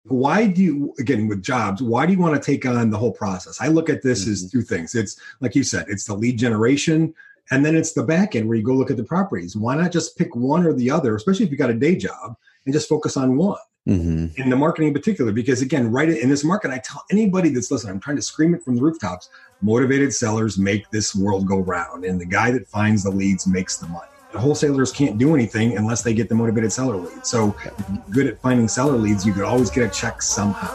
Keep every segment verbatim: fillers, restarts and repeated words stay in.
why do you, again, with jobs, why do you want to take on the whole process? I look at this mm-hmm. as two things. It's like you said, it's the lead generation, and then it's the back end where you go look at the properties. Why not just pick one or the other, especially if you got a day job, and just focus on one? Mm-hmm. In the marketing in particular, because again, right in this market, I tell anybody that's listening, I'm trying to scream it from the rooftops, motivated sellers make this world go round. And the guy that finds the leads makes the money. The wholesalers can't do anything unless they get the motivated seller lead. So if you're good at finding seller leads, you could always get a check somehow.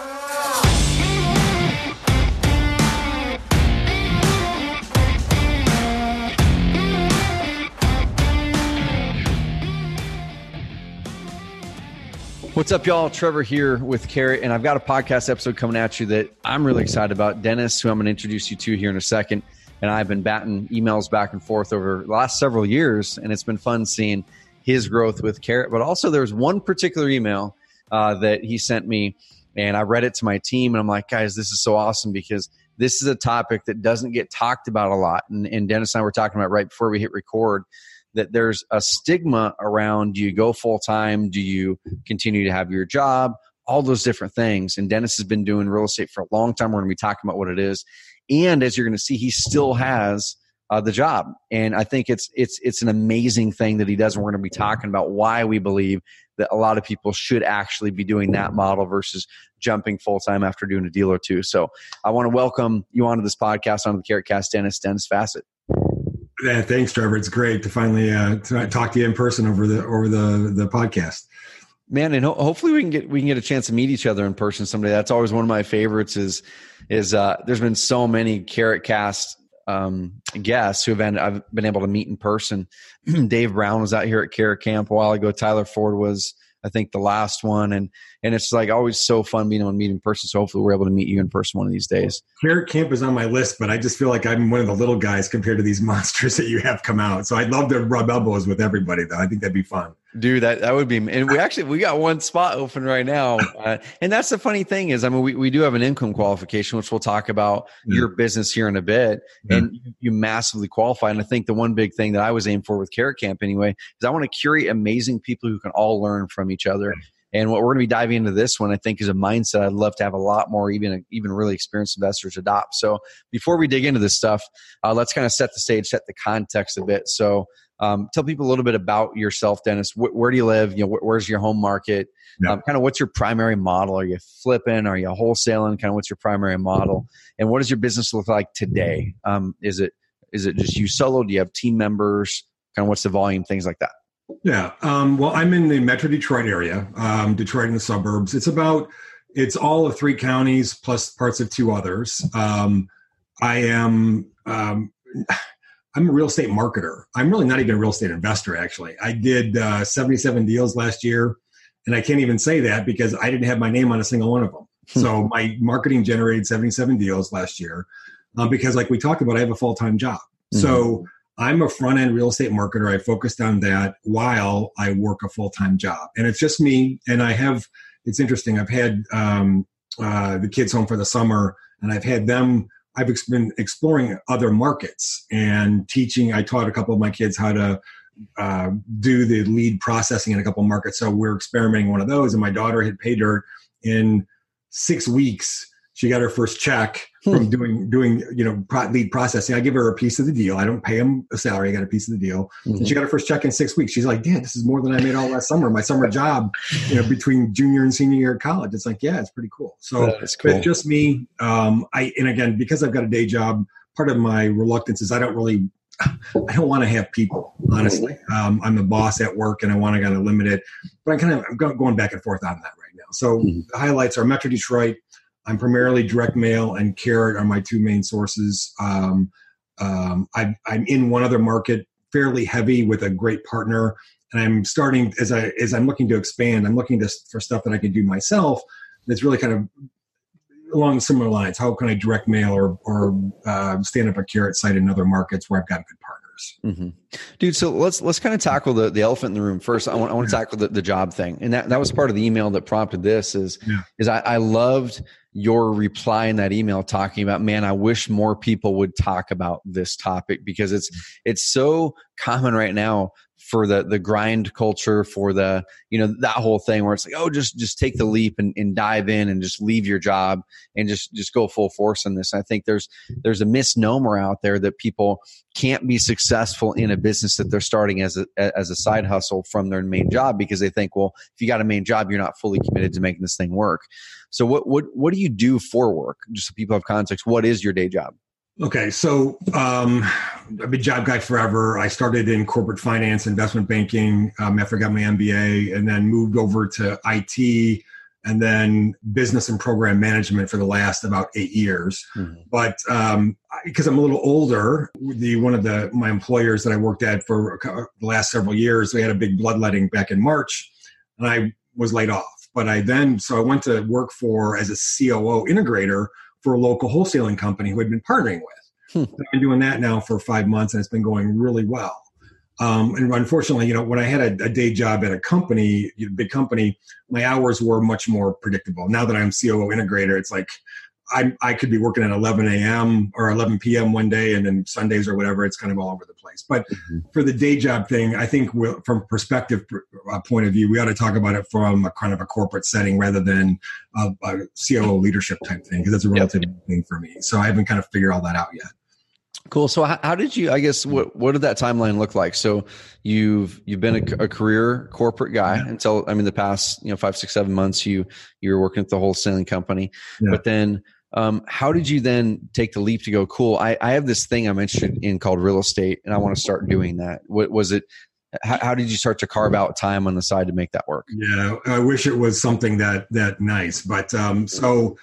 What's up, y'all? Trevor here with Carrot, and I've got a podcast episode coming at you that I'm really excited about. Dennis, who I'm going to introduce you to here in a second, and I've been batting emails back and forth over the last several years, and it's been fun seeing his growth with Carrot. But also, there was one particular email uh, that he sent me, and I read it to my team, and I'm like, guys, this is so awesome because this is a topic that doesn't get talked about a lot. And, and Dennis and I were talking about right before we hit record that there's a stigma around, do you go full-time? Do you continue to have your job? All those different things. And Dennis has been doing real estate for a long time. We're going to be talking about what it is. And as you're going to see, he still has uh, the job. And I think it's it's it's an amazing thing that he does. And we're going to be talking about why we believe that a lot of people should actually be doing that model versus jumping full-time after doing a deal or two. So I want to welcome you onto this podcast, onto the Carrot Cast, Dennis, Dennis Fassett. Yeah, thanks, Trevor. It's great to finally uh, to talk to you in person over the over the the podcast. Man, and ho- hopefully we can get we can get a chance to meet each other in person someday. That's always one of my favorites. Is is uh, there's been so many Carrot Cast um, guests who have been I've been able to meet in person. Dave Brown was out here at Carrot Camp a while ago. Tyler Ford was, I think, the last one, and and it's like always so fun being able to meet in person. So hopefully we're able to meet you in person one of these days. Carrot Camp is on my list, but I just feel like I'm one of the little guys compared to these monsters that you have come out. So I'd love to rub elbows with everybody, though. I think that'd be fun. Dude, that, that would be, and we actually, we got one spot open right now. Uh, and that's the funny thing is, I mean, we, we do have an income qualification, which we'll talk about yeah. your business here in a bit. Yeah. And you, you massively qualify. And I think the one big thing that I was aiming for with Carrot Camp anyway, is I want to curate amazing people who can all learn from each other. Right. And what we're going to be diving into this one, I think, is a mindset I'd love to have a lot more even even really experienced investors adopt. So before we dig into this stuff, uh, let's kind of set the stage, set the context a bit. So um, tell people a little bit about yourself, Dennis. Wh- where do you live? You know, wh- where's your home market? Yeah. Um, kind of what's your primary model? Are you flipping? Are you wholesaling? Kind of what's your primary model? And what does your business look like today? Um, is it is it just you solo? Do you have team members? Kind of what's the volume? Things like that. Yeah. Um, well, I'm in the Metro Detroit area, um, Detroit in the suburbs. It's about, it's all of three counties plus parts of two others. Um, I am, um, I'm a real estate marketer. I'm really not even a real estate investor, actually. I did uh, seventy-seven deals last year, and I can't even say that because I didn't have my name on a single one of them. So my marketing generated seventy-seven deals last year uh, because, like we talked about, I have a full-time job. Mm-hmm. So I'm a front-end real estate marketer. I focused on that while I work a full-time job. And it's just me. And I have, it's interesting, I've had um, uh, the kids home for the summer, and I've had them, I've ex- been exploring other markets and teaching. I taught a couple of my kids how to uh, do the lead processing in a couple of markets. So we're experimenting one of those. And my daughter had paid her in six weeks. She got her first check from doing, doing you know, pro- lead processing. I give her a piece of the deal. I don't pay them a salary. I got a piece of the deal. Mm-hmm. And she got her first check in six weeks. She's like, Dad, this is more than I made all last summer. My summer job, you know, between junior and senior year of college. It's like, yeah, it's pretty cool. So That's cool. It's just me. Um, I And again, because I've got a day job, part of my reluctance is I don't really, I don't want to have people, honestly. Um, I'm the boss at work and I want to kind of limit it. But I kind of, I'm going back and forth on that right now. So mm-hmm. the highlights are Metro Detroit. I'm primarily direct mail and Carrot are my two main sources. Um, um, I, I'm in one other market, fairly heavy with a great partner, and I'm starting as I as I'm looking to expand. I'm looking to, for stuff that I can do myself. That's really kind of along similar lines. How can I direct mail or or uh, stand up a Carrot site in other markets where I've got good partners? Mm-hmm. Dude, so let's let's kind of tackle the, the elephant in the room first. I want I want to tackle the, the job thing, and that, that was part of the email that prompted this. Is yeah. is I, I loved your reply in that email talking about, man, I wish more people would talk about this topic because it's it's so common right now for the the grind culture, for the, you know, that whole thing where it's like, oh, just just take the leap and, and dive in and just leave your job and just just go full force in this. I think there's there's a misnomer out there that people can't be successful in a business that they're starting as a as a side hustle from their main job, because they think, well, if you got a main job, you're not fully committed to making this thing work. So what what what do you do for work? Just so people have context, what is your day job? Okay, so um, I've been a job guy forever. I started in corporate finance, investment banking um, after I got my M B A, and then moved over to I T and then business and program management for the last about eight years. Mm-hmm. But um, because I'm a little older, the one of the my employers that I worked at for the last several years, they had a big bloodletting back in March, and I was laid off. But I then, so I went to work for as a C O O integrator for a local wholesaling company who had been partnering with. Hmm. I've been doing that now for five months and it's been going really well. Um, and unfortunately, you know, when I had a, a day job at a company, a big company, my hours were much more predictable. Now that I'm C O O integrator, it's like I, I could be working at eleven a.m. or eleven p.m. one day, and then Sundays or whatever, it's kind of all over the place. But mm-hmm. for the day job thing, I think we'll, from a perspective uh, point of view, we ought to talk about it from a kind of a corporate setting rather than a, a C O O leadership type thing, because it's a relative yep. thing for me. So I haven't kind of figured all that out yet. Cool. So how, how did you, I guess, what, what did that timeline look like? So you've, you've been a, a career corporate guy yeah. until, I mean, the past, you know, five, six, seven months, you, you were working at the wholesaling company, yeah. but then um, how did you then take the leap to go, cool, I, I have this thing I'm interested in called real estate and I want to start doing that. What was it? How, how did you start to carve out time on the side to make that work? Yeah. I wish it was something that, that nice, but um, so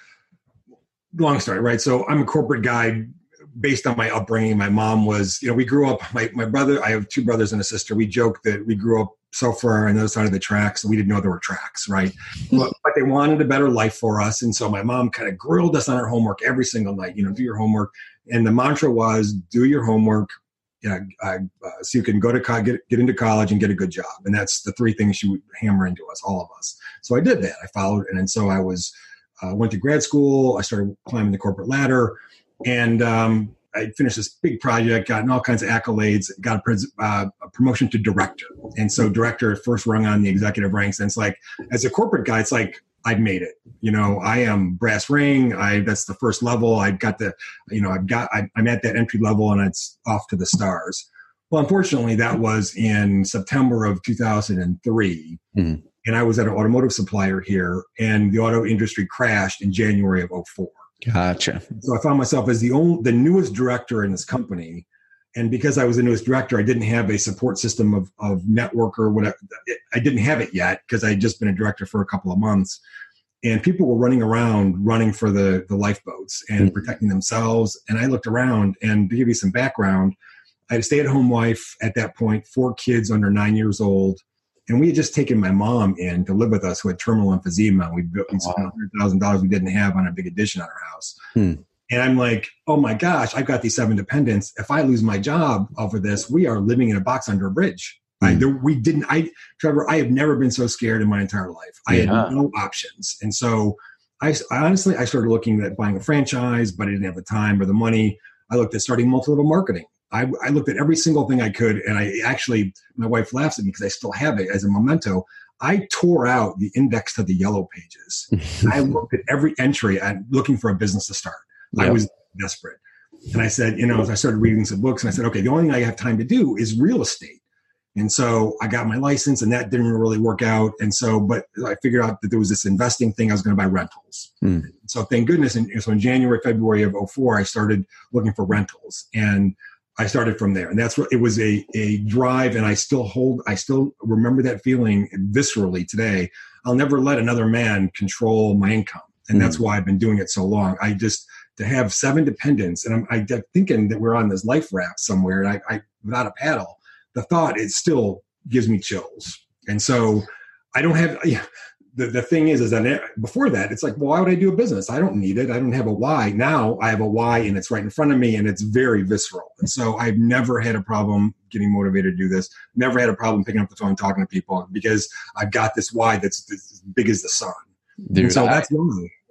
long story, right? So I'm a corporate guy. Based on my upbringing, my mom was, you know, we grew up, my, my brother, I have two brothers and a sister. We joke that we grew up so far on the other side of the tracks that we didn't know there were tracks, right? but, but they wanted a better life for us. And so my mom kind of grilled us on our homework every single night, you know, do your homework. And the mantra was, do your homework, yeah, uh, uh, so you can go to co- get, get into college and get a good job. And that's the three things she would hammer into us, all of us. So I did that. I followed. And, and so I was, uh, went to grad school. I started climbing the corporate ladder. And um, I finished this big project, gotten all kinds of accolades, got a, uh, a promotion to director. And so director first rung on the executive ranks. And it's like, as a corporate guy, it's like, I've made it. You know, I am brass ring. I that's the first level. I've got the, you know, I've got, I, I'm at that entry level and it's off to the stars. Well, unfortunately, that was in September of two thousand three. Mm-hmm. And I was at an automotive supplier here, and the auto industry crashed in January of oh four. Gotcha. So I found myself as the only, the newest director in this company. And because I was the newest director, I didn't have a support system of, of network or whatever. I didn't have it yet because I had just been a director for a couple of months. And people were running around, running for the, the lifeboats and mm-hmm. protecting themselves. And I looked around, and to give you some background, I had a stay-at-home wife at that point, four kids under nine years old. And we had just taken my mom in to live with us who had terminal emphysema. We built we spent one hundred thousand dollars we didn't have on a big addition on our house. Hmm. And I'm like, oh my gosh, I've got these seven dependents. If I lose my job over this, we are living in a box under a bridge. Hmm. I, there, we didn't, I, Trevor, I have never been so scared in my entire life. I yeah. had no options. And so I, I honestly, I started looking at buying a franchise, but I didn't have the time or the money. I looked at starting multi-level marketing. I, I looked at every single thing I could, and I actually, my wife laughs at me because I still have it as a memento. I tore out the index to the yellow pages. I looked at every entry and looking for a business to start. Yep. I was desperate. And I said, you know, I started reading some books, and I said, okay, the only thing I have time to do is real estate. And so I got my license, and that didn't really work out. And so, but I figured out that there was this investing thing. I was going to buy rentals. Hmm. So thank goodness. And so in January, February of oh four, I started looking for rentals, and I started from there. And that's what it was, a, a drive. And I still hold, I still remember that feeling viscerally today. I'll never let another man control my income. And mm-hmm. that's why I've been doing it so long. I just, to have seven dependents, and I'm I thinking that we're on this life raft somewhere, and I, I without a paddle, the thought, it still gives me chills. And so I don't have, yeah, The the thing is, is that before that, it's like, well, why would I do a business? I don't need it. I don't have a why. Now I have a why, and it's right in front of me, and it's very visceral. And so I've never had a problem getting motivated to do this. Never had a problem picking up the phone and talking to people because I've got this why that's as big as the sun. Dude, and so I, that's why.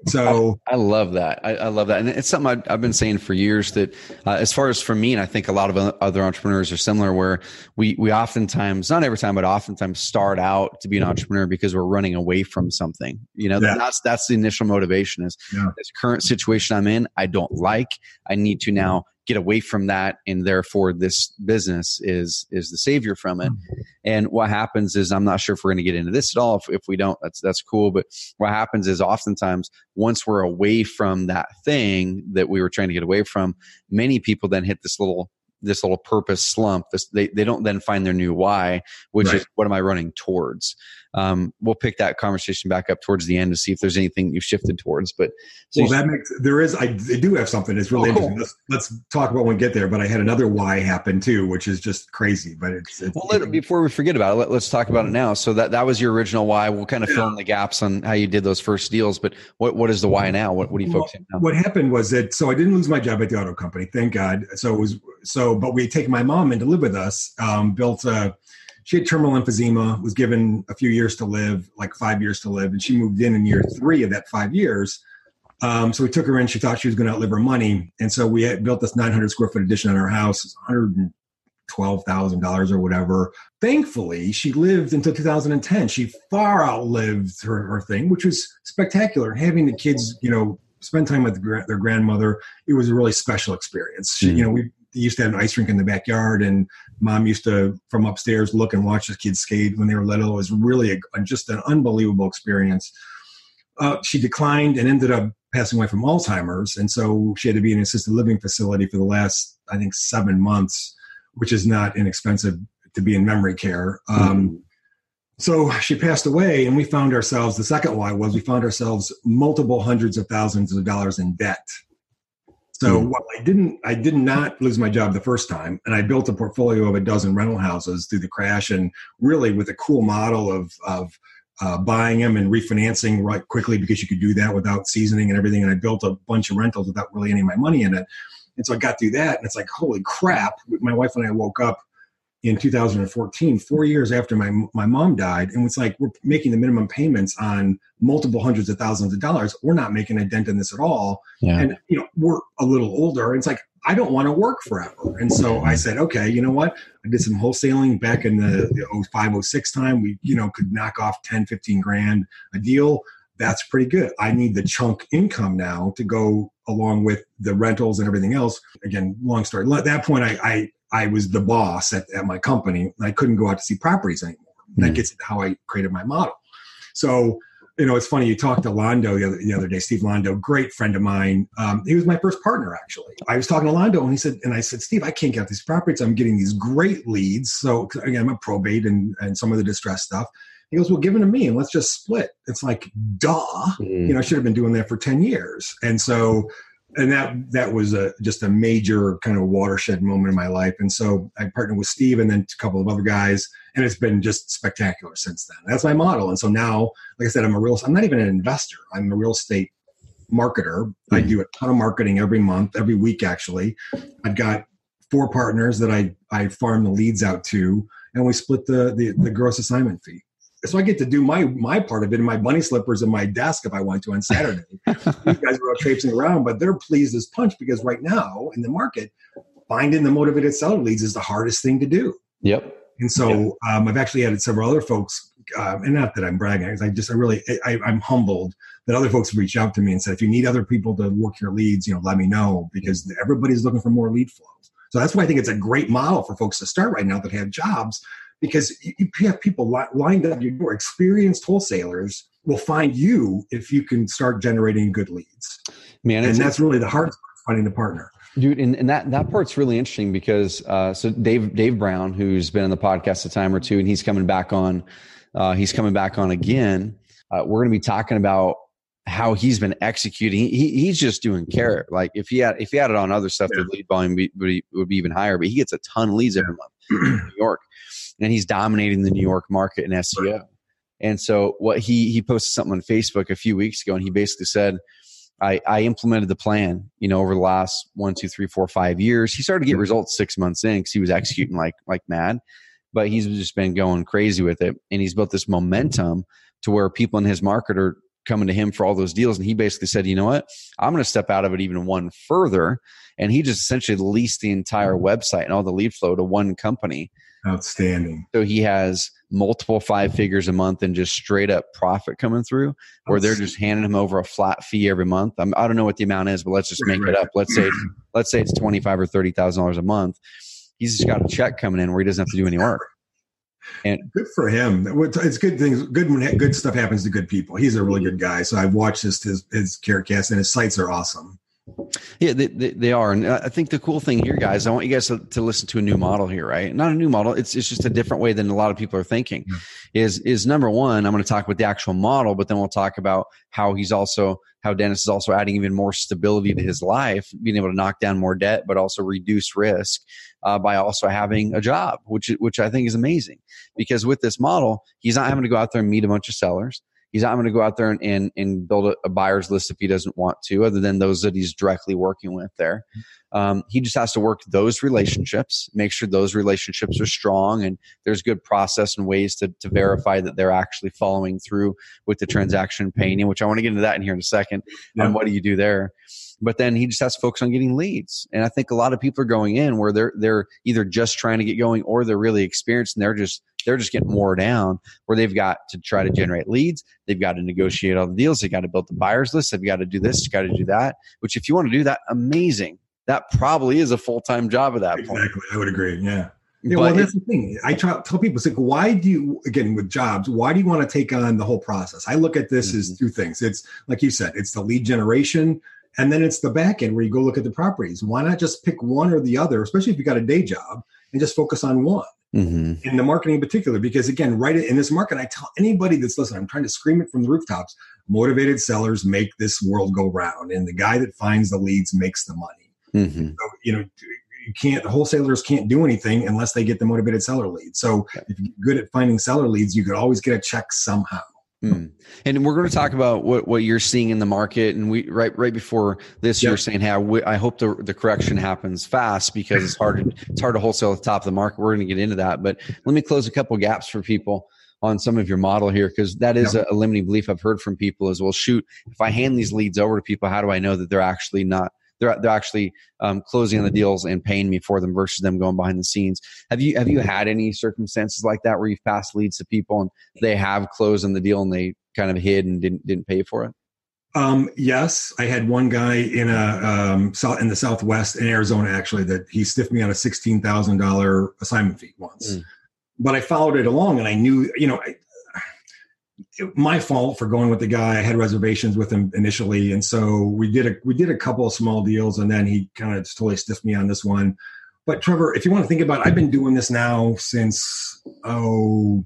So I, I love that. I, I love that. And it's something I've, I've been saying for years that uh, as far as for me, and I think a lot of other entrepreneurs are similar, where we, we oftentimes, not every time, but oftentimes start out to be an entrepreneur because we're running away from something. You know, yeah. that's, that's the initial motivation is yeah. this current situation I'm in, I don't like, I need to now get away from that. And therefore this business is, is the savior from it. Mm-hmm. And what happens is, I'm not sure if we're going to get into this at all. If, if we don't, that's, that's cool. But what happens is oftentimes once we're away from that thing that we were trying to get away from, many people then hit this little, this little purpose slump. This, they, they don't then find their new why, which right. is what am I running towards? Um, we'll pick that conversation back up towards the end to see if there's anything you've shifted towards. But so well, that makes there is I, I do have something that's really oh, cool. interesting. Let's, let's talk about when we get there. But I had another why happen too, which is just crazy. But it's, it's well. Let, before we forget about it, let, let's talk about it now. So that that was your original why. We'll kind of yeah. fill in the gaps on how you did those first deals. But what what is the why now? What what are you well, focusing on now? What happened was that so I didn't lose my job at the auto company, thank God. So it was so, but we had taken my mom in to live with us. Um, built a. She had terminal emphysema, was given a few years to live, like five years to live. And she moved in in year three of that five years. Um, so we took her in. She thought she was going to outlive her money. And so we had built this nine hundred square foot addition on our house. It's one hundred twelve thousand dollars or whatever. Thankfully, she lived until two thousand ten. She far outlived her, her thing, which was spectacular. Having the kids, you know, spend time with their grandmother, it was a really special experience. She, mm. You know, we used to have an ice rink in the backyard, and mom used to, from upstairs, look and watch the kids skate when they were little. It was really a, just an unbelievable experience. Uh, she declined and ended up passing away from Alzheimer's. And so she had to be in an assisted living facility for the last, I think, seven months, which is not inexpensive to be in memory care. Um, mm. So she passed away, and we found ourselves, the second why was we found ourselves multiple hundreds of thousands of dollars in debt. So mm. while I didn't, I did not lose my job the first time, and I built a portfolio of a dozen rental houses through the crash, and really with a cool model of of uh, buying them and refinancing right quickly because you could do that without seasoning and everything. And I built a bunch of rentals without really any of my money in it. And so I got through that, and it's like, holy crap! My wife and I woke up in two thousand fourteen, four years after my my mom died, and it's like we're making the minimum payments on multiple hundreds of thousands of dollars. We're not making a dent in this at all, yeah. And you know we're a little older. And it's like I don't want to work forever, and so I said, okay, you know what? I did some wholesaling back in the, the oh five, oh six time. We you know could knock off ten, fifteen grand a deal. That's pretty good. I need the chunk income now to go along with the rentals and everything else. Again, long story. At that point, I. I I was the boss at, at my company, and I couldn't go out to see properties anymore. Mm. That gets into how I created my model. So, you know, it's funny. You talked to Londo the other, the other day, Steve Londo, great friend of mine. Um, he was my first partner, actually. I was talking to Londo, and he said, and I said, Steve, I can't get these properties. I'm getting these great leads. So again, I'm a probate and, and some of the distress stuff. He goes, well, give them to me and let's just split. It's like, duh. Mm. You know, I should have been doing that for ten years. And so, And that that was a, just a major kind of watershed moment in my life. And so I partnered with Steve and then a couple of other guys, and it's been just spectacular since then. That's my model. And so now, like I said, I'm a real, I'm not even an investor. I'm a real estate marketer. Mm-hmm. I do a ton of marketing every month, every week, actually. I've got four partners that I, I farm the leads out to, and we split the, the, the gross assignment fee. So I get to do my my part of it in my bunny slippers and my desk if I want to on Saturday. These guys are all traipsing around, but they're pleased as punch because right now in the market, finding the motivated seller leads is the hardest thing to do. Yep. And so yep. um, I've actually added several other folks, um, and not that I'm bragging, because I just I really I, I'm humbled that other folks have reached out to me and said, if you need other people to work your leads, you know, let me know, because everybody's looking for more lead flows. So that's why I think it's a great model for folks to start right now that have jobs. Because you have people lined up your door. Experienced wholesalers will find you if you can start generating good leads. Man, and that's really the hardest part, finding the partner. Dude, and, and that, that part's really interesting because uh, so Dave Dave Brown, who's been on the podcast a time or two, and he's coming back on. Uh, he's coming back on again. Uh, we're going to be talking about how he's been executing. He, he's just doing carrot. Like if he had if he had it on other stuff, yeah. the lead volume be, would, be, would be even higher. But he gets a ton of leads every month in New York. And he's dominating the New York market in S E O. Right. And so what he he posted something on Facebook a few weeks ago, and he basically said, I, I implemented the plan, you know, over the last one, two, three, four, five years. He started to get results six months in because he was executing like like mad, but he's just been going crazy with it. And he's built this momentum to where people in his market are coming to him for all those deals. And he basically said, you know what, I'm going to step out of it even one further. And he just essentially leased the entire website and all the lead flow to one company. Outstanding. So he has multiple five figures a month and just straight up profit coming through, where they're just handing him over a flat fee every month. I'm, I don't know what the amount is, but let's just Right, make right. it up. Let's say, it's, let's say it's twenty-five or thirty thousand dollars a month. He's just got a check coming in where he doesn't have to do any work. And good for him. It's good things. Good when good stuff happens to good people. He's a really good guy. So I've watched his his, his CareCast, and his sites are awesome. Yeah, they, they, they are. And I think the cool thing here, guys, I want you guys to, to listen to a new model here, right? Not a new model. It's it's just a different way than a lot of people are thinking. Yeah. Is is number one, I'm going to talk about the actual model, but then we'll talk about how he's also, how Dennis is also adding even more stability to his life, being able to knock down more debt, but also reduce risk uh, by also having a job, which which I think is amazing. Because with this model, he's not having to go out there and meet a bunch of sellers. He's not going to go out there and, and, and build a, a buyer's list if he doesn't want to, other than those that he's directly working with there. Um, he just has to work those relationships, make sure those relationships are strong, and there's good process and ways to, to verify that they're actually following through with the transaction painting, which I want to get into that in here in a second. Yeah. On what do you do there? But then he just has to focus on getting leads. And I think a lot of people are going in where they're they're either just trying to get going or they're really experienced and they're just they're just getting wore down, where they've got to try to generate leads. They've got to negotiate all the deals. They've got to build the buyer's list. They've got to do this. They've got to do that, which if you want to do that, amazing. That probably is a full-time job at that exactly. point. Exactly. I would agree. Yeah. Yeah, but well, that's the thing. I try, tell people, it's like, why do you, again, with jobs, why do you want to take on the whole process? I look at this mm-hmm. as two things. It's like you said, it's the lead generation, and then it's the back end where you go look at the properties. Why not just pick one or the other, especially if you got a day job, and just focus on one? Mm-hmm. In the marketing in particular, because again, right in this market, I tell anybody that's listening, I'm trying to scream it from the rooftops, motivated sellers make this world go round, and the guy that finds the leads makes the money. Mm-hmm. So, you know, you can't, wholesalers can't do anything unless they get the motivated seller lead. So if you're good at finding seller leads, you could always get a check somehow. Mm. And we're going to talk about what, what you're seeing in the market. And we right right before this, yep. You're saying, "Hey, I, I hope the the correction happens fast because it's hard to, it's hard to wholesale at the top of the market." We're going to get into that, but let me close a couple gaps for people on some of your model here, because that is yep. a, a limiting belief I've heard from people is, well, shoot, if I hand these leads over to people, how do I know that they're actually not they're they're actually um, closing on the deals and paying me for them versus them going behind the scenes? Have you have you had any circumstances like that where you've passed leads to people and they have closed on the deal and they kind of hid and didn't didn't pay for it? Um, yes, I had one guy in a um, south in the Southwest in Arizona actually that he stiffed me on a sixteen thousand dollar assignment fee once, mm. but I followed it along and I knew, you know. I, It, my fault for going with the guy. I had reservations with him initially, and so we did a we did a couple of small deals, and then he kind of totally stiffed me on this one. But Trevor, if you want to think about it, I've been doing this now since oh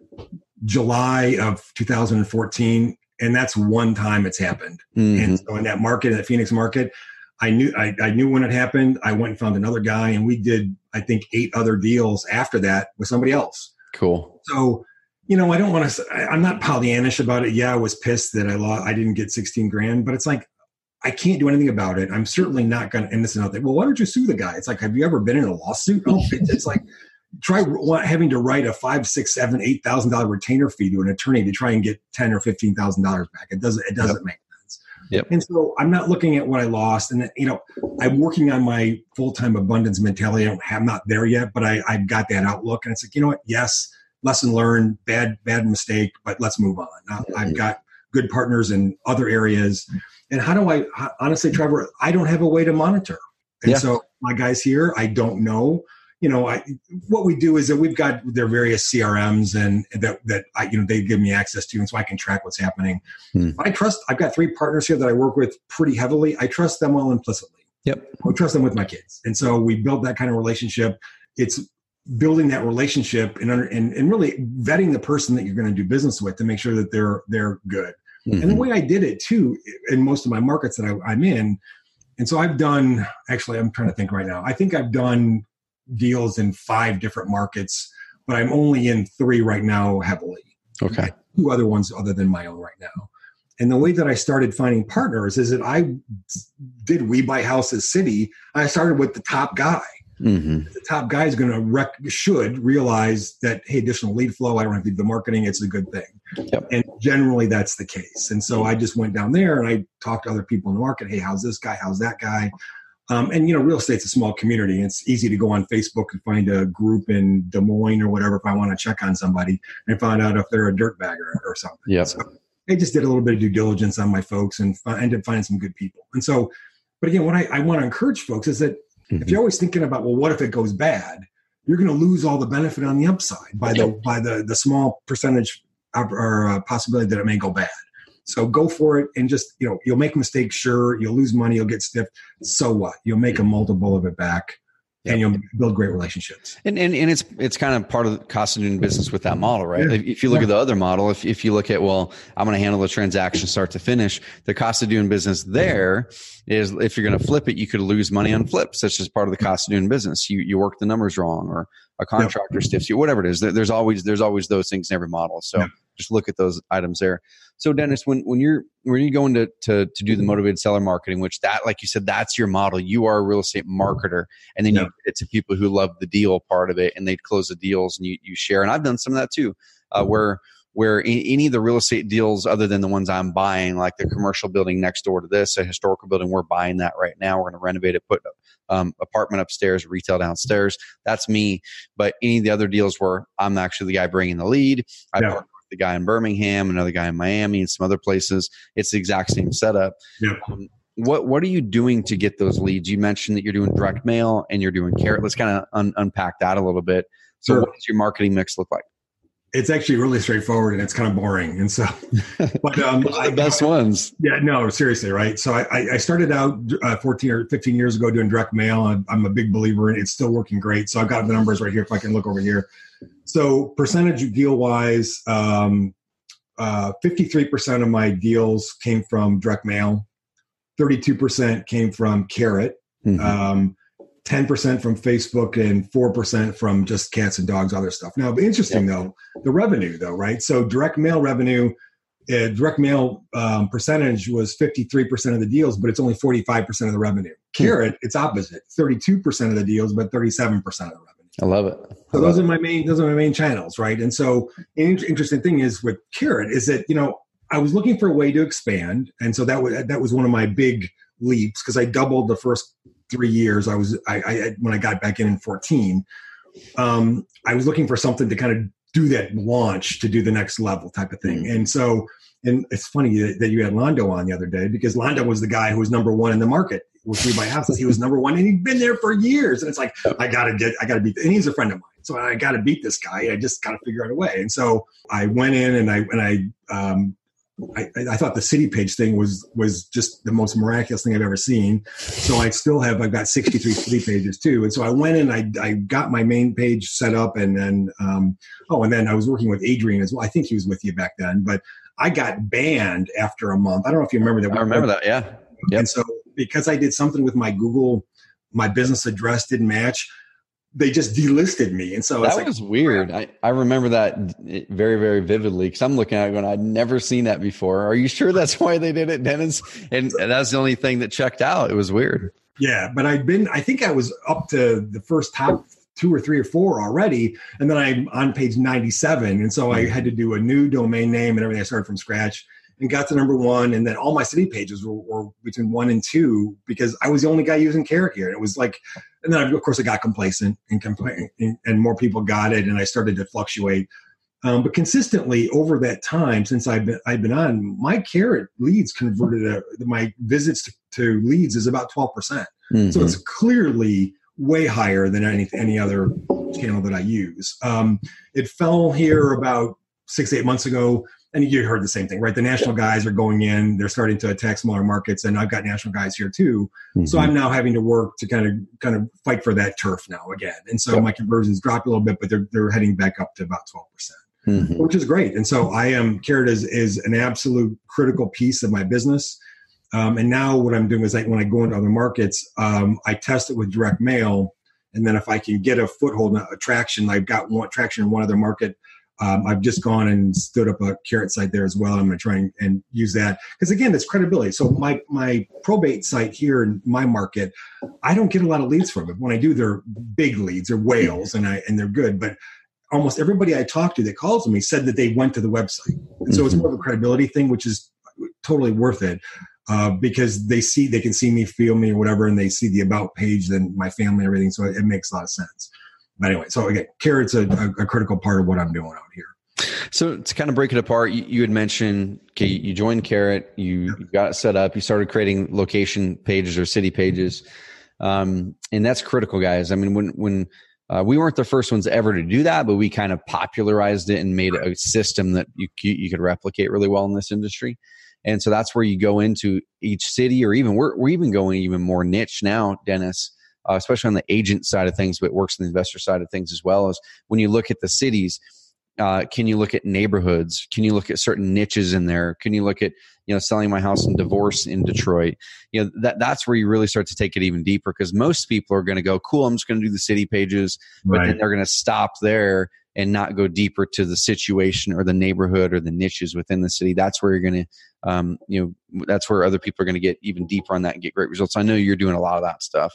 July of two thousand fourteen, and that's one time it's happened. Mm-hmm. And so in that market, in the Phoenix market, I knew I, I knew when it happened. I went and found another guy, and we did I think eight other deals after that with somebody else. Cool. So. You know, I don't want to, I'm not Pollyannish about it. Yeah, I was pissed that I lost, I didn't get sixteen grand, but it's like, I can't do anything about it. I'm certainly not going to, and this and that. Well, why don't you sue the guy? It's like, have you ever been in a lawsuit? Oh, it's like, try having to write a five, six, seven, eight thousand dollar retainer fee to an attorney to try and get ten or fifteen thousand dollars back. It doesn't, it doesn't yep. make sense. Yep. And so I'm not looking at what I lost. And, you know, I'm working on my full-time abundance mentality. I don't have, I'm not there yet, but I, I've got that outlook. And it's like, you know what? Yes. Lesson learned, bad, bad mistake, but let's move on. Now, I've got good partners in other areas. And how do I, honestly, Trevor, I don't have a way to monitor. And yeah. so my guys here, I don't know, you know, I, what we do is that we've got their various C R Ms and that, that I, you know, they give me access to, and so I can track what's happening. Hmm. I trust, I've got three partners here that I work with pretty heavily. I trust them all implicitly. Yep. I trust them with my kids. And so we build that kind of relationship. It's building that relationship and, under, and and really vetting the person that you're going to do business with to make sure that they're they're good. Mm-hmm. And the way I did it too, in most of my markets that I, I'm in, and so I've done, actually, I'm trying to think right now. I think I've done deals in five different markets, but I'm only in three right now heavily. Okay. Two other ones other than my own right now. And the way that I started finding partners is that I did We Buy Houses City. I started with the top guy. Mm-hmm. The top guy is going to rec- should realize that, hey, additional lead flow, I don't have to do the marketing. It's a good thing. Yep. And generally that's the case. And so I just went down there and I talked to other people in the market. Hey, how's this guy? How's that guy? Um, and, you know, real estate's a small community. It's easy to go on Facebook and find a group in Des Moines or whatever if I want to check on somebody and find out if they're a dirtbagger or something. Yeah. So I just did a little bit of due diligence on my folks and f- ended up finding some good people. And so, but again, what I, I want to encourage folks is that mm-hmm. if you're always thinking about, well, what if it goes bad? You're going to lose all the benefit on the upside by the yep. by the the small percentage or uh, possibility that it may go bad. So go for it and just, you know, you'll make mistakes, sure. You'll lose money. You'll get stiff. So what? You'll make a multiple of it back and you'll build great relationships. And and, and it's it's kind of part of the cost of doing business with that model, right? Yeah. If, if you look yeah. at the other model, if, if you look at, well, I'm going to handle the transaction start to finish, the cost of doing business there is if you're going to flip it, you could lose money on flips. That's just part of the cost of doing business. You you work the numbers wrong or a contractor yeah. stiffs you, whatever it is. There's always there's always those things in every model. So yeah. just look at those items there. So Dennis, when, when you're when you go into to, to do the motivated seller marketing, which that, like you said, that's your model. You are a real estate marketer, and then yeah. you get it to people who love the deal part of it, and they close the deals, and you you share. And I've done some of that too, uh, where where in, any of the real estate deals other than the ones I'm buying, like the commercial building next door to this, a historical building, we're buying that right now. We're going to renovate it, put um, apartment upstairs, retail downstairs. That's me. But any of the other deals where I'm actually the guy bringing the lead, I yeah. partner with the guy in Birmingham, another guy in Miami, and some other places. It's the exact same setup. Yeah. Um, what what are you doing to get those leads? You mentioned that you're doing direct mail and you're doing Carrot. Let's kind of un- unpack that a little bit. So sure. what does your marketing mix look like? It's actually really straightforward and it's kind of boring. And so, but um, Those are the best I, ones. Yeah, no, seriously, right? So I, I started out uh, fourteen or fifteen years ago doing direct mail. I'm, I'm a big believer in it. It's still working great. So I've got the numbers right here if I can look over here. So percentage deal wise, um, uh, fifty-three percent of my deals came from direct mail. thirty-two percent came from Carrot. Mm-hmm. Um, ten percent from Facebook and four percent from just cats and dogs, other stuff. Now, interesting yep. though, the revenue though, right? So direct mail revenue, uh, direct mail um, percentage was fifty-three percent of the deals, but it's only forty-five percent of the revenue. Carrot, it's opposite, thirty-two percent of the deals, but thirty-seven percent of the revenue. I love it. I so love those it. are my main, those are my main channels, right? And so an interesting thing is with Carrot is that, you know, I was looking for a way to expand. And so that was, that was one of my big leaps because I doubled the first three years. I was, I, I, when I got back in in fourteen, um, I was looking for something to kind of do that launch to do the next level type of thing. And so, and it's funny that, that you had Londo on the other day because Londo was the guy who was number one in the market with We Buy Houses. He was number one and he'd been there for years. And it's like, I gotta get, I gotta beat, and he's a friend of mine. So I gotta beat this guy. I just gotta figure out a way. And so I went in and I, and I, um, I, I thought the city page thing was was just the most miraculous thing I've ever seen. So I still have, I've got sixty-three city pages too. And so I went in, I I got my main page set up and then, um, oh, and then I was working with Adrian as well. I think he was with you back then, but I got banned after a month. I don't know if you remember that. I remember that, yeah. Yep. And so because I did something with my Google, my business address didn't match, they just delisted me. And so that it's was like, weird. I, I remember that very, very vividly because I'm looking at it going, I'd never seen that before. Are you sure that's why they did it, Dennis? And that's the only thing that checked out. It was weird. Yeah. But I'd been, I think I was up to the first top two or three or four already. And then I'm on page ninety-seven. And so I had to do a new domain name and everything. I started from scratch and got to number one. And then all my city pages were, were between one and two because I was the only guy using Carrot here. And it was like, and then of course I got complacent and complain, and, and more people got it. And I started to fluctuate. Um, but consistently over that time, since I've been, I've been on, my Carrot leads converted, a, my visits to, to leads is about twelve percent. Mm-hmm. So it's clearly way higher than any, any other channel that I use. Um, it fell here about six, eight months ago. And you heard the same thing, right? The national guys are going in, they're starting to attack smaller markets, and I've got national guys here too. Mm-hmm. So I'm now having to work to kind of kind of fight for that turf now again. And so yep. my conversions dropped a little bit, but they're they're heading back up to about twelve percent, mm-hmm. which is great. And so I am, Carrot is, is an absolute critical piece of my business. Um, and now what I'm doing is like when I go into other markets, um, I test it with direct mail. And then if I can get a foothold, a traction, I've got one traction in one other market, Um, I've just gone and stood up a Carrot site there as well. I'm going to try and, and use that because again, it's credibility. So my my probate site here in my market, I don't get a lot of leads from it. When I do, they're big leads, they're whales, and I and they're good. But almost everybody I talked to that calls me said that they went to the website. And so mm-hmm. it's more of a credibility thing, which is totally worth it uh, because they see, they can see me, feel me or whatever, and they see the about page, then my family and everything. So it, it makes a lot of sense. But anyway, so again, Carrot's a, a, a critical part of what I'm doing out here. So to kind of break it apart, you, you had mentioned, okay, you joined Carrot, you, yeah. you got it set up, you started creating location pages or city pages. Um, and that's critical, guys. I mean, when, when, uh, we weren't the first ones ever to do that, but we kind of popularized it and made a system that you, you could replicate really well in this industry. And so that's where you go into each city, or even we're, we're even going even more niche now, Dennis, uh, especially on the agent side of things, but it works on the investor side of things as well. As when you look at the cities, uh, can you look at neighborhoods? Can you look at certain niches in there? Can you look at, you know, selling my house and divorce in Detroit? You know, that that's where you really start to take it even deeper, because most people are going to go, cool, I'm just going to do the city pages, but right. then they're going to stop there and not go deeper to the situation or the neighborhood or the niches within the city. That's where you're going to, um, you know, that's where other people are going to get even deeper on that and get great results. I know you're doing a lot of that stuff.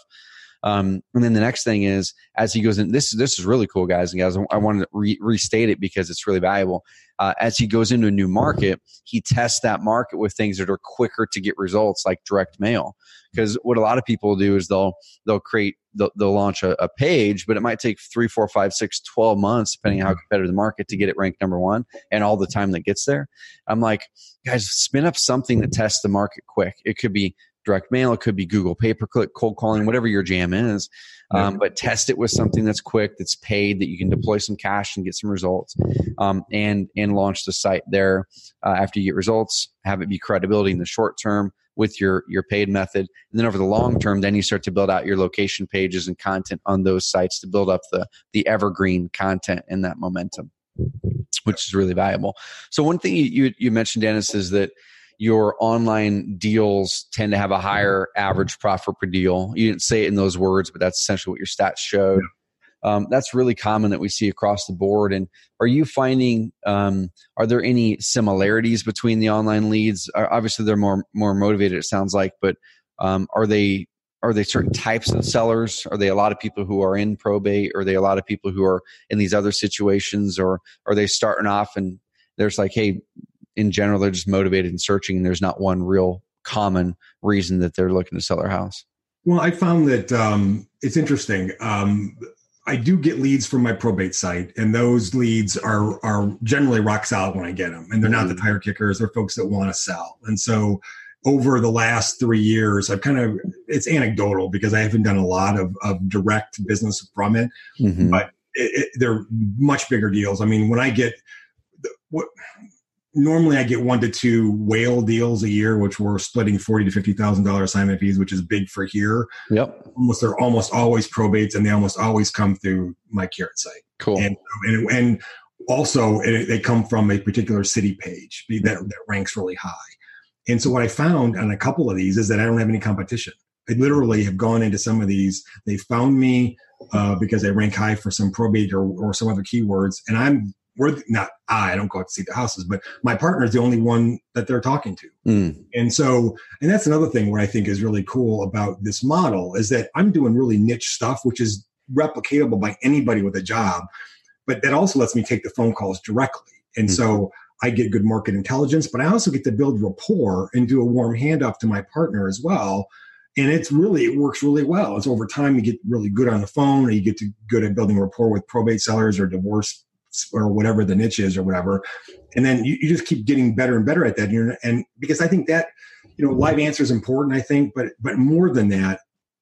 Um, and then the next thing is, as he goes in, this, this is really cool, guys. And guys, I wanted to re- restate it because it's really valuable. Uh, as he goes into a new market, he tests that market with things that are quicker to get results, like direct mail. Because what a lot of people do is they'll, they'll create, they'll, they'll launch a, a page, but it might take three, four, five, six, twelve months, depending on how competitive the market, to get it ranked number one, and all the time that gets there. I'm like, guys, spin up something that tests the market quick. It could be direct mail, it could be Google pay-per-click, cold calling, whatever your jam is. Um, but test it with something that's quick, that's paid, that you can deploy some cash and get some results, um, and and launch the site there uh, after you get results. Have it be credibility in the short term with your your paid method, and then over the long term, then you start to build out your location pages and content on those sites to build up the the evergreen content and that momentum, which is really valuable. So one thing you you mentioned, Dennis, is that your online deals tend to have a higher average profit per deal. You didn't say it in those words, but that's essentially what your stats showed. Yeah. Um, that's really common that we see across the board. And are you finding, um, are there any similarities between the online leads? Obviously, they're more more motivated, it sounds like, but um, are they are they certain types of sellers? Are they a lot of people who are in probate? Are they a lot of people who are in these other situations? Or are they starting off and there's like, hey, in general, they're just motivated and searching, and there's not one real common reason that they're looking to sell their house? Well, I found that um, it's interesting. Um, I do get leads from my probate site, and those leads are are generally rock solid when I get them, and they're not mm-hmm. the tire kickers. They're folks that want to sell. And so over the last three years, I've kind of, it's anecdotal because I haven't done a lot of, of direct business from it, mm-hmm. but it, it, they're much bigger deals. I mean, when I get what, normally I get one to two whale deals a year, which we're splitting forty to fifty thousand dollar assignment fees, which is big for here. Yep. Almost they're almost always probates, and they almost always come through my Carrot site. Cool. And and, and also it, they come from a particular city page that, that ranks really high. And so what I found on a couple of these is that I don't have any competition. I literally have gone into some of these. They found me uh, because I rank high for some probate or, or some other keywords, and I'm We're not I, I don't go out to see the houses, but my partner is the only one that they're talking to. Mm. And so, and that's another thing where I think is really cool about this model is that I'm doing really niche stuff, which is replicatable by anybody with a job, but that also lets me take the phone calls directly. And mm. so I get good market intelligence, but I also get to build rapport and do a warm handoff to my partner as well. And it's really, it works really well. It's over time, you get really good on the phone, or you get to good at building rapport with probate sellers or divorce or whatever the niche is or whatever. And then you, you just keep getting better and better at that. And, you're, and because I think that, you know, live answer is important, I think, but, but more than that,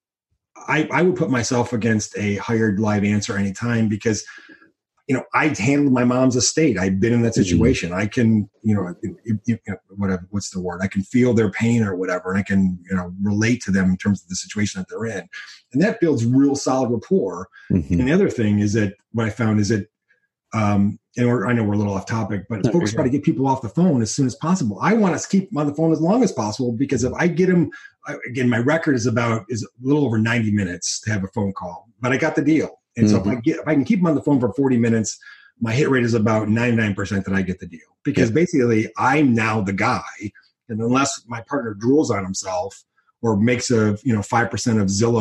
I, I would put myself against a hired live answer anytime because, you know, I handled my mom's estate. I've been in that situation. Mm-hmm. I can, you know, you, you know, whatever, what's the word? I can feel their pain or whatever. And I can, you know, relate to them in terms of the situation that they're in. And that builds real solid rapport. Mm-hmm. And the other thing is that what I found is that, Um, and we're, I know we're a little off topic, but no, folks try to get people off the phone as soon as possible. I want to keep them on the phone as long as possible because if I get them, again, my record is about is a little over ninety minutes to have a phone call, but I got the deal. And mm-hmm. so if I get, if I can keep them on the phone for forty minutes, my hit rate is about ninety-nine percent that I get the deal because yeah. basically I'm now the guy. And unless my partner drools on himself or makes a, you know, five percent of Zillow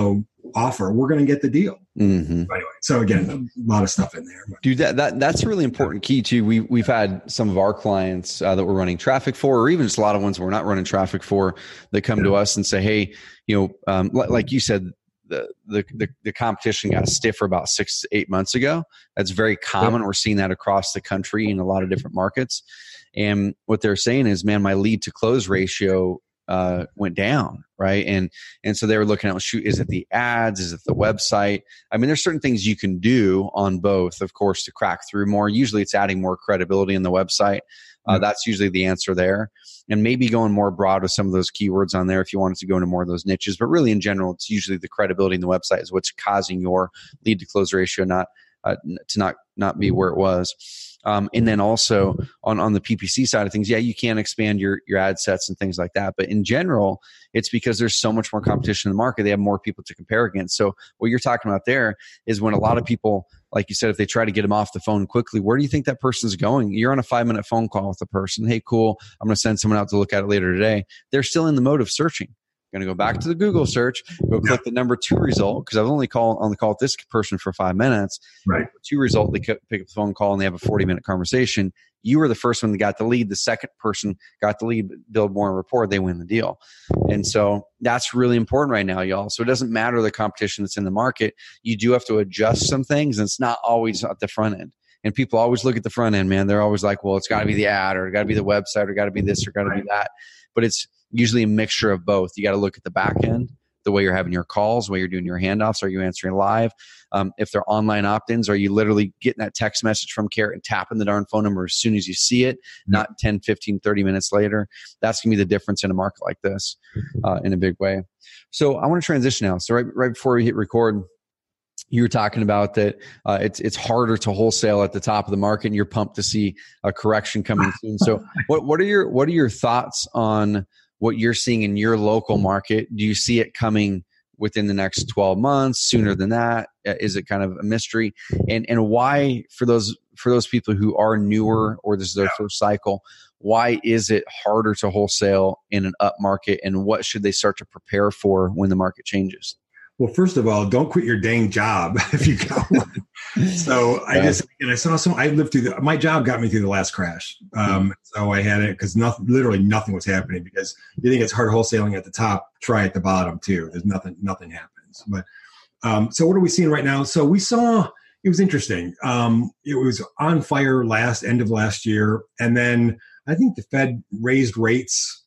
offer, we're going to get the deal. Mm-hmm. Anyway, so again, a lot of stuff in there. Dude, that, that that's a really important key too. We we've had some of our clients uh, that we're running traffic for, or even just a lot of ones we're not running traffic for, that come yeah. to us and say, "Hey, you know, um, l- like you said, the, the the the competition got stiffer about six to eight months ago. That's very common. Yep. We're seeing that across the country in a lot of different markets. And what they're saying is, man, my lead to close ratio uh, went down, right? And and so they were looking at, shoot, is it the ads? Is it the website? I mean, there's certain things you can do on both, of course, to crack through more. Usually it's adding more credibility in the website. Uh, mm-hmm. That's usually the answer there. And maybe going more broad with some of those keywords on there if you wanted to go into more of those niches. But really, in general, it's usually the credibility in the website is what's causing your lead to close ratio not uh, to not not be where it was. Um, and then also on, on the P P C side of things, yeah, you can expand your, your ad sets and things like that. But in general, it's because there's so much more competition in the market. They have more people to compare against. So what you're talking about there is when a lot of people, like you said, if they try to get them off the phone quickly, where do you think that person's going? You're on a five minute phone call with the person. Hey, cool. I'm going to send someone out to look at it later today. They're still in the mode of searching. Going to go back to the Google search, go click the number two result, because I've only called on the call with this person for five minutes. Right. Two result, they pick up the phone call and they have a forty minute conversation. You were the first one that got the lead. The second person got the lead, build more rapport, they win the deal. And so that's really important right now, y'all. So it doesn't matter the competition that's in the market. You do have to adjust some things, and it's not always at the front end. And people always look at the front end, man. They're always like, well, it's got to be the ad, or it got to be the website, or got to be this, or got to be that. But it's usually a mixture of both. You got to look at the back end, the way you're having your calls, the way you're doing your handoffs. Are you answering live? Um, if they're online opt-ins, are you literally getting that text message from Carrot and tapping the darn phone number as soon as you see it, not ten, fifteen, thirty minutes later? That's going to be the difference in a market like this uh, in a big way. So I want to transition now. So right, right before we hit record, you were talking about that uh, it's it's harder to wholesale at the top of the market, and you're pumped to see a correction coming soon. So what what are your what are your thoughts on what you're seeing in your local market? Do you see it coming within the next twelve months, sooner than that? Is it kind of a mystery? And and why, for those for those people who are newer or this is their yeah. first cycle, why is it harder to wholesale in an up market, and what should they start to prepare for when the market changes? Well, first of all, don't quit your dang job if you got one. So I yeah. just, and I saw some, I lived through the, my job got me through the last crash. Um, mm-hmm. So I had it because nothing, literally nothing was happening, because you think it's hard wholesaling at the top, try at the bottom too. There's nothing, nothing happens. But um, so what are we seeing right now? So we saw, it was interesting. Um, it was on fire last, end of last year. And then I think the Fed raised rates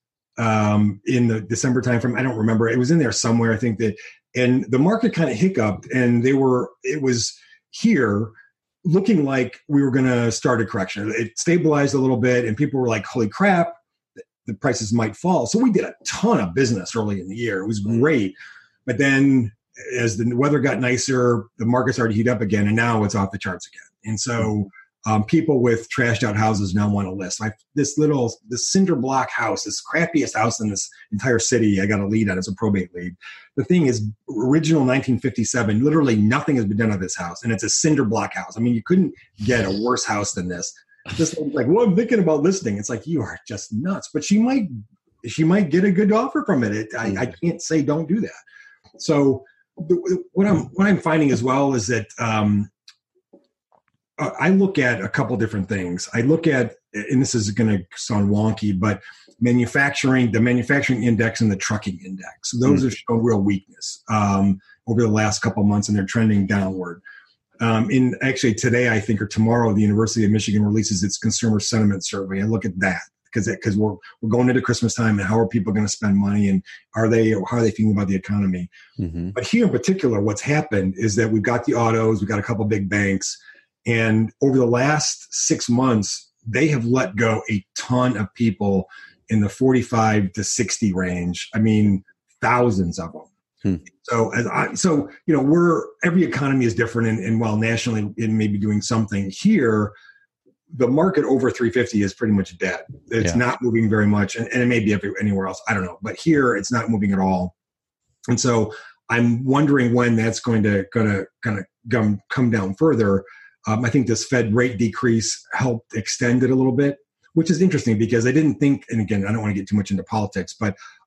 um, in the December timeframe. I don't remember. It was in there somewhere. I think that, and the market kind of hiccuped, and they were, it was here looking like we were going to start a correction. It stabilized a little bit, and people were like, holy crap, the prices might fall. So we did a ton of business early in the year. It was great. But then as the weather got nicer, the market started to heat up again, and now it's off the charts again. And so um, people with trashed out houses now want to list. Like this little, this cinder block house, this crappiest house in this entire city, I got a lead on. It's a probate lead. The thing is, original nineteen fifty-seven, literally nothing has been done to this house. And it's a cinder block house. I mean, you couldn't get a worse house than this. Just like, well, I'm thinking about listing. It's like, you are just nuts. But she might, she might get a good offer from it. it I, I can't say don't do that. So the, what I'm, what I'm finding as well is that, um, I look at a couple different things. I look at, and this is going to sound wonky, but manufacturing, the manufacturing index and the trucking index. Those mm. have shown real weakness um, over the last couple of months, and they're trending downward. Um, in actually today, I think, or tomorrow, the University of Michigan releases its consumer sentiment survey. And look at that, because because we're we're going into Christmas time, and how are people going to spend money, and are they how are they feeling about the economy? Mm-hmm. But here in particular, what's happened is that we've got the autos, we've got a couple big banks. And over the last six months, they have let go a ton of people in the forty-five to sixty range. I mean, thousands of them. Hmm. So, as I, so you know, we're every economy is different, and, and while nationally it may be doing something, here the market over three fifty is pretty much dead. It's yeah. not moving very much, and, and it may be every, anywhere else. I don't know, but here it's not moving at all. And so, I'm wondering when that's going to going to kind of come come down further. Um, I think this Fed rate decrease helped extend it a little bit, which is interesting because I didn't think, and again, I don't want to get too much into politics, but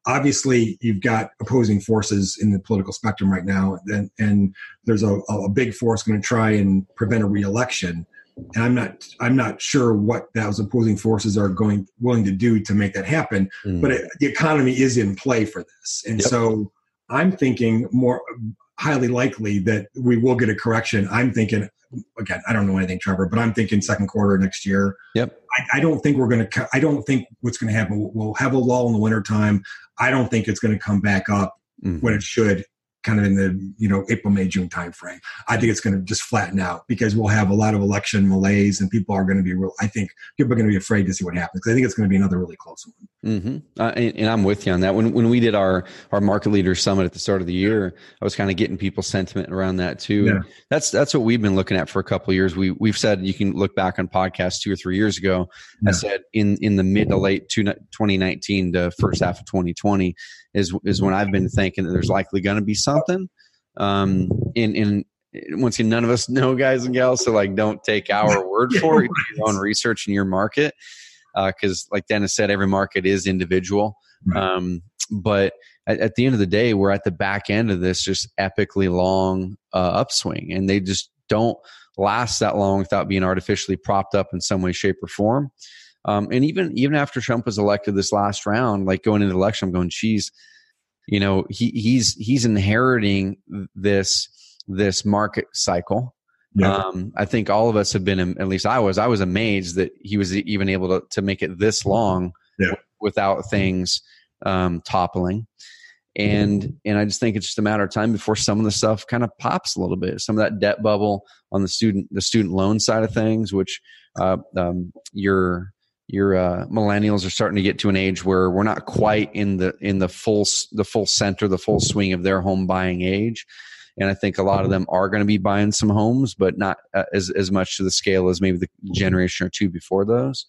obviously, you've got opposing forces in the political spectrum right now, and, and there's a, a big force going to try and prevent a re-election. And I'm not I'm not sure what those opposing forces are going willing to do to make that happen. Mm. But it, the economy is in play for this, and yep. so I'm thinking more highly likely that we will get a correction. I'm thinking, again, I don't know anything, Trevor, but I'm thinking second quarter next year. Yep. I, I don't think we're going to. I don't think what's going to happen. We'll have a lull in the wintertime. I don't think it's going to come back up mm. when it should. Kind of in the, you know, April, May, June timeframe. I think it's going to just flatten out because we'll have a lot of election malaise and people are going to be real. I think people are going to be afraid to see what happens because I think it's going to be another really close one. Mm-hmm. Uh, and, and I'm with you on that. When when we did our our market leaders summit at the start of the year, I was kind of getting people's sentiment around that too. Yeah. That's that's what we've been looking at for a couple of years. We we've said you can look back on podcasts two or three years ago. Yeah. I said in in the mid to late twenty nineteen to first half of twenty twenty is is when I've been thinking that there's likely going to be something. Um, in, in, once again, none of us know, guys and gals, so like, don't take our word for it. Do your own research in your market. Uh, cause like Dennis said, every market is individual. Right. Um, but at, at the end of the day, we're at the back end of this just epically long, uh, upswing, and they just don't last that long without being artificially propped up in some way, shape or form. Um, and even, even after Trump was elected this last round, like going into the election, I'm going, geez, you know, he he's, he's inheriting this, this market cycle. Yeah. Um, I think all of us have been, at least I was, I was amazed that he was even able to, to make it this long yeah. w- without things, um, toppling. And, and I just think it's just a matter of time before some of the stuff kind of pops a little bit. Some of that debt bubble on the student, the student loan side of things, which, uh, um, your, your, uh, millennials are starting to get to an age where we're not quite in the, in the full, the full center, the full swing of their home buying age. And I think a lot of them are going to be buying some homes, but not uh, as, as much to the scale as maybe the generation or two before those.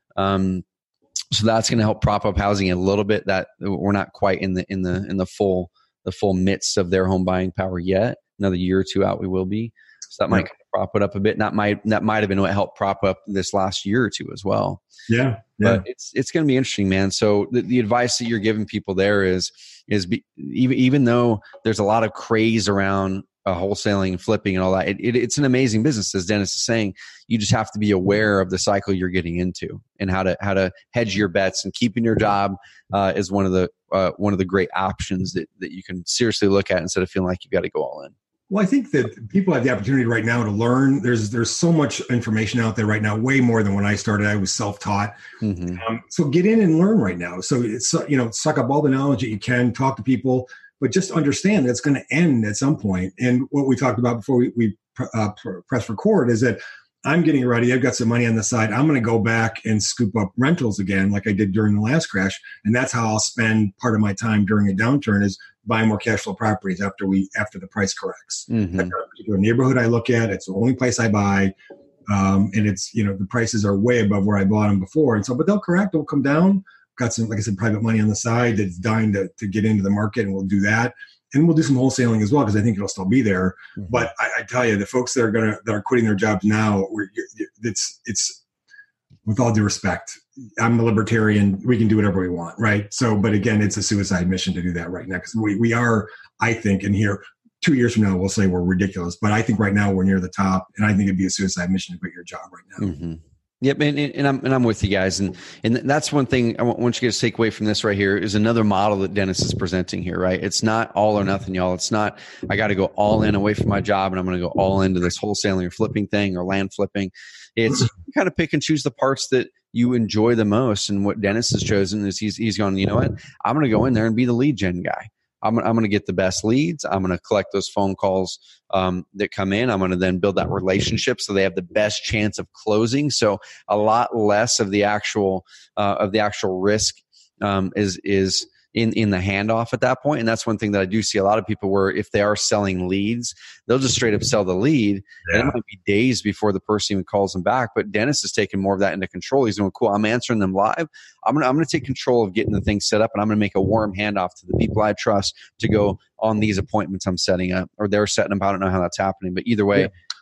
Um, so that's going to help prop up housing a little bit. That we're not quite in the in the in the full the full midst of their home buying power yet. Another year or two out, we will be. So that might kind of prop it up a bit. That might that might have been what helped prop up this last year or two as well. Yeah, yeah. But it's it's going to be interesting, man. So the, the advice that you're giving people there is is be, even even though there's a lot of craze around uh, wholesaling and flipping and all that, it, it, it's an amazing business, as Dennis is saying. You just have to be aware of the cycle you're getting into and how to how to hedge your bets. And keeping your job uh, is one of the uh, one of the great options that that you can seriously look at instead of feeling like you got to go all in. Well, I think that people have the opportunity right now to learn. There's there's so much information out there right now, way more than when I started. I was self-taught. Mm-hmm. Um, so get in and learn right now. So it's, you know, suck up all the knowledge that you can, talk to people, but just understand that it's going to end at some point. And what we talked about before we, we uh, press record is that I'm getting ready. I've got some money on the side. I'm going to go back and scoop up rentals again, like I did during the last crash. And that's how I'll spend part of my time during a downturn, is buying more cash flow properties after we after the price corrects. Mm-hmm. That's a particular neighborhood I look at. It's the only place I buy, um, and it's, you know, the prices are way above where I bought them before. And so, but they'll correct. They'll come down. Got some, like I said, private money on the side that's dying to to get into the market, and we'll do that. And we'll do some wholesaling as well, because I think it'll still be there. Mm-hmm. But I, I tell you, the folks that are gonna that are quitting their jobs now, we're, it's it's with all due respect, I'm a libertarian. We can do whatever we want, right? So, but again, it's a suicide mission to do that right now, because we we are, I think, in here two years from now we'll say we're ridiculous, but I think right now we're near the top, and I think it'd be a suicide mission to quit your job right now. Mm-hmm. Yep, and, and I'm and I'm with you guys, and and that's one thing I want you guys to take away from this right here is another model that Dennis is presenting here, right? It's not all or nothing, y'all. It's not I got to go all in away from my job, and I'm going to go all into this wholesaling or flipping thing or land flipping. It's you kind of pick and choose the parts that you enjoy the most, and what Dennis has chosen is he's he's going, you know what? I'm going to go in there and be the lead gen guy. I'm, I'm going to get the best leads. I'm going to collect those phone calls um, that come in. I'm going to then build that relationship so they have the best chance of closing. So a lot less of the actual uh, of the actual risk um, is is in in the handoff at that point. And that's one thing that I do see a lot of people where if they are selling leads, they'll just straight up sell the lead. Yeah. And it might be days before the person even calls them back. But Dennis is taking more of that into control. He's doing, cool, I'm answering them live. I'm gonna I'm gonna take control of getting the thing set up, and I'm gonna make a warm handoff to the people I trust to go on these appointments I'm setting up, or they're setting up. I don't know how that's happening, but either way, yeah.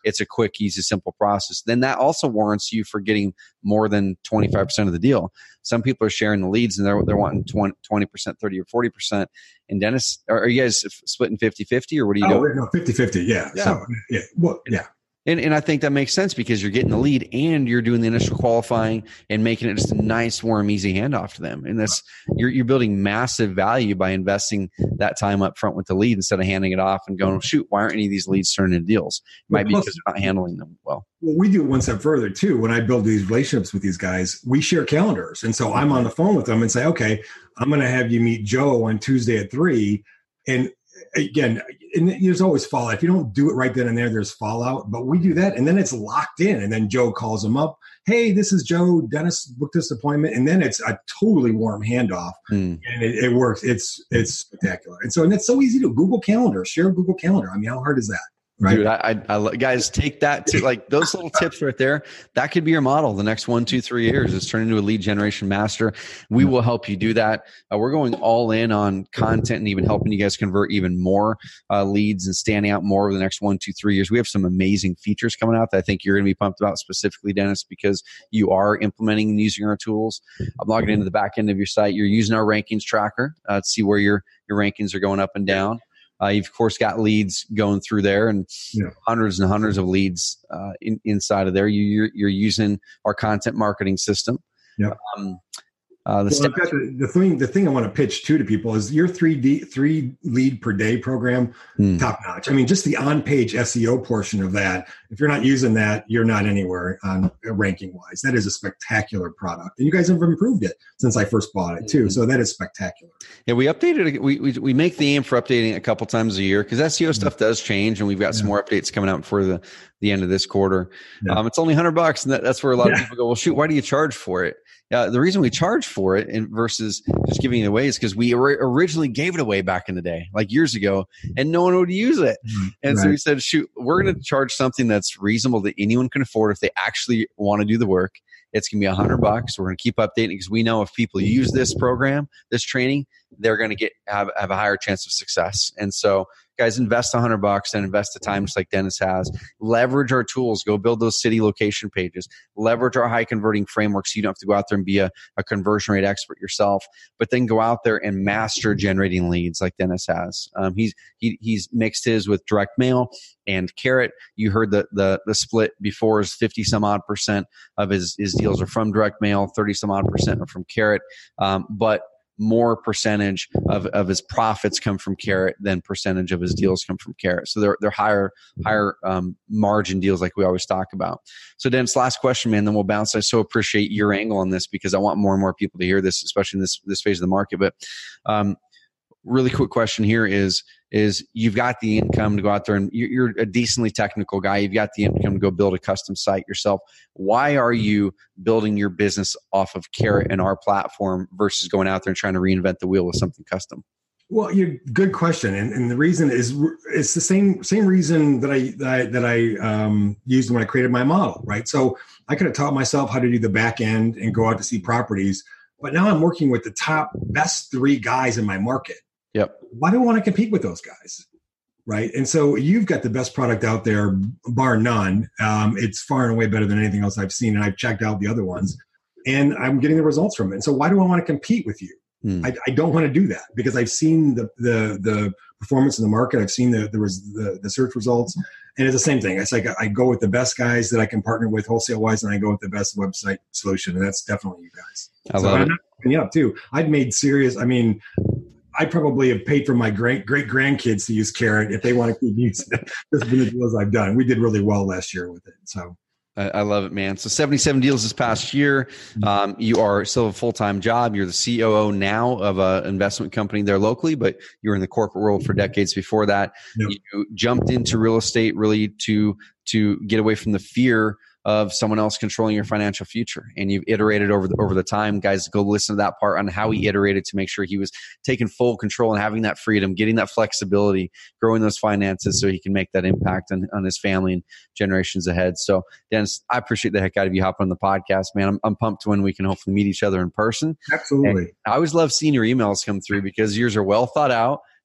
it's a quick, easy, simple process. Then that also warrants you for getting more than twenty-five percent of the deal. Some people are sharing the leads and they're, they're wanting twenty percent, thirty or forty percent. And Dennis, are, are you guys splitting fifty-fifty or what are you oh, doing? No, fifty-fifty. Yeah. Yeah. So, yeah. Well, yeah. And, and I think that makes sense because you're getting the lead and you're doing the initial qualifying and making it just a nice, warm, easy handoff to them. And that's you're you're building massive value by investing that time up front with the lead instead of handing it off and going, shoot, why aren't any of these leads turning into deals? It might well, be because they're not handling them well. Well, we do it one step further too. When I build these relationships with these guys, we share calendars. And so I'm on the phone with them and say, okay, I'm going to have you meet Joe on Tuesday at three. And again, and there's always fallout. If you don't do it right then and there, there's fallout. But we do that, and then it's locked in. And then Joe calls him up. Hey, this is Joe. Dennis booked this appointment, and then it's a totally warm handoff, mm. and it, it works. It's it's spectacular. And so, and it's so easy to Google Calendar, share Google Calendar. I mean, how hard is that? Right. Dude, I, I, I, guys, take that to like those little tips right there. That could be your model the next one, two, three years is turn into a lead generation master. We will help you do that. Uh, we're going all in on content and even helping you guys convert even more uh, leads and standing out more over the next one, two, three years. We have some amazing features coming out that I think you're going to be pumped about specifically, Dennis, because you are implementing and using our tools. I'm logging into the back end of your site. You're using our rankings tracker uh, to see where your, your rankings are going up and down. Uh, you've, of course, got leads going through there and yeah. hundreds and hundreds of leads uh, in, inside of there. You, you're, you're using our content marketing system. Yeah. Um, uh, the, well, st- got the, the thing, the thing I want to pitch too to people is your three D, three lead per day program, hmm. top notch. I mean, just the on-page S E O portion of that. If you're not using that, you're not anywhere on ranking wise. That is a spectacular product, and you guys have improved it since I first bought it too. Mm-hmm. So that is spectacular. Yeah, we updated it. We, we we make the aim for updating it a couple times a year because S E O mm-hmm. stuff does change, and we've got yeah. some more updates coming out before the the end of this quarter. Yeah. Um, it's only a hundred bucks, and that, that's where a lot yeah. of people go, well, shoot, why do you charge for it? Uh, the reason we charge for it and versus just giving it away is because we or- originally gave it away back in the day, like years ago, and no one would use it. Mm-hmm. And right. so we said, shoot, we're going to charge something that's reasonable that anyone can afford if they actually want to do the work. It's going to be a hundred bucks. We're going to keep updating because we know if people use this program, this training, they're going to get have, have a higher chance of success. And so, guys, invest a hundred bucks and invest the time just like Dennis has. Leverage our tools. Go build those city location pages. Leverage our high converting framework so you don't have to go out there and be a, a conversion rate expert yourself. But then go out there and master generating leads like Dennis has. Um, he's he, he's mixed his with direct mail and Carrot. You heard the the the split before is fifty some odd percent of his his deals are from direct mail, thirty some odd percent are from Carrot. Um, but more percentage of, of his profits come from Carrot than percentage of his deals come from Carrot. So they're they're higher higher um, margin deals like we always talk about. So Dennis, last question, man, then we'll bounce. I so appreciate your angle on this because I want more and more people to hear this, especially in this this phase of the market. But um, really quick question here is is you've got the income to go out there and you're a decently technical guy. You've got the income to go build a custom site yourself. Why are you building your business off of Carrot and our platform versus going out there and trying to reinvent the wheel with something custom? Well, you good question, and, and the reason is it's the same same reason that I that I, that I um, used when I created my model, right? So I could have taught myself how to do the back end and go out to see properties, but now I'm working with the top best three guys in my market. Yep. Why do I want to compete with those guys? Right. And so you've got the best product out there, bar none. Um, it's far and away better than anything else I've seen. And I've checked out the other ones and I'm getting the results from it. And so why do I want to compete with you? Mm. I, I don't want to do that because I've seen the, the, the performance in the market. I've seen the, the, the, the search results and it's the same thing. It's like I go with the best guys that I can partner with wholesale wise and I go with the best website solution. And that's definitely you guys. I so love I'm it. not picking up too. I've made serious, I mean, I probably have paid for my great great grandkids to use Carrot if they want to keep using it. This has been the deals I've done. We did really well last year with it. So I, I love it, man. So seventy-seven deals this past year. Um, you are still a full-time job. You're the C O O now of an investment company there locally, but you were in the corporate world for decades before that. Yep. You jumped into real estate really to to get away from the fear of someone else controlling your financial future. And you've iterated over the, over the time. Guys, go listen to that part on how he iterated to make sure he was taking full control and having that freedom, getting that flexibility, growing those finances so he can make that impact on, on his family and generations ahead. So, Dennis, I appreciate the heck out of you hopping on the podcast, man. I'm, I'm pumped when we can hopefully meet each other in person. Absolutely. And I always love seeing your emails come through because yours are well thought out.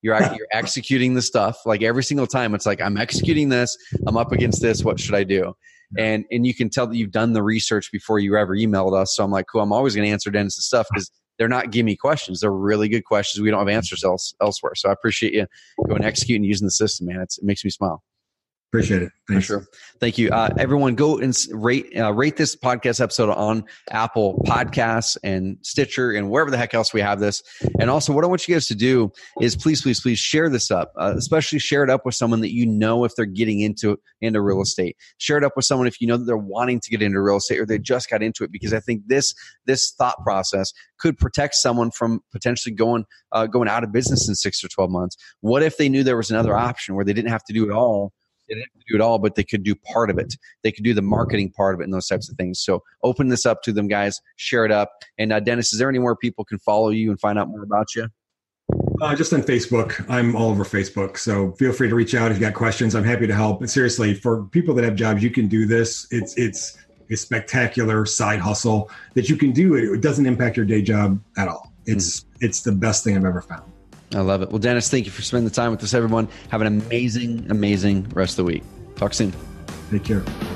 You're you're executing the stuff. Like every single time, it's like, I'm executing this. I'm up against this. What should I do? And and you can tell that you've done the research before you ever emailed us. So I'm like, cool. I'm always going to answer Dennis's stuff because they're not giving me questions. They're really good questions. We don't have answers else, elsewhere. So I appreciate you going execute and using the system, man. It's, it makes me smile. Appreciate it. Thanks. For sure. Thank you. Uh, everyone go and rate, uh, rate this podcast episode on Apple Podcasts and Stitcher and wherever the heck else we have this. And also what I want you guys to do is please, please, please share this up, uh, especially share it up with someone that you know if they're getting into, into real estate. Share it up with someone if you know that they're wanting to get into real estate or they just got into it, because I think this, this thought process could protect someone from potentially going, uh, going out of business in six or twelve months. What if they knew there was another option where they didn't have to do it all? They didn't have to do it all, but they could do part of it. They could do the marketing part of it and those types of things. So open this up to them, guys. Share it up. And uh, Dennis, is there anywhere people can follow you and find out more about you? Uh, just on Facebook. I'm all over Facebook. So feel free to reach out if you got questions. I'm happy to help. And seriously, for people that have jobs, you can do this. It's it's a spectacular side hustle that you can do. It, it doesn't impact your day job at all. It's mm-hmm. it's the best thing I've ever found. I love it. Well, Dennis, thank you for spending the time with us, everyone. Have an amazing, amazing rest of the week. Talk soon. Take care.